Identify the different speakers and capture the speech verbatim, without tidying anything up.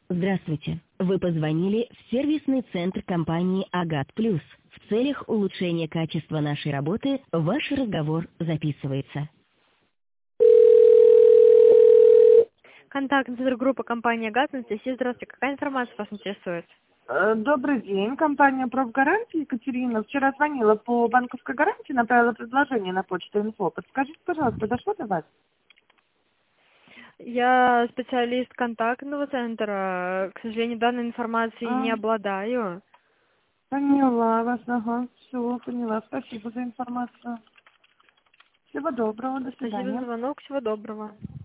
Speaker 1: Здравствуйте. Вы позвонили в сервисный центр компании Агат Плюс. В целях улучшения качества нашей работы ваш разговор записывается. Контактный центр группы компании Агат. Анастасия, здравствуйте. Какая информация вас интересует?
Speaker 2: Э, Добрый день, компания «Профгарантия». Екатерина вчера звонила по банковской гарантии, направила предложение на почту инфо. Подскажите, пожалуйста, дошло до вас?
Speaker 1: Я специалист контактного центра. К сожалению, данной информацией
Speaker 2: А,
Speaker 1: не обладаю.
Speaker 2: поняла вас, ага, все, поняла. Спасибо за информацию. Всего доброго, до
Speaker 1: Спасибо за
Speaker 2: свидания.
Speaker 1: звонок. Всего доброго.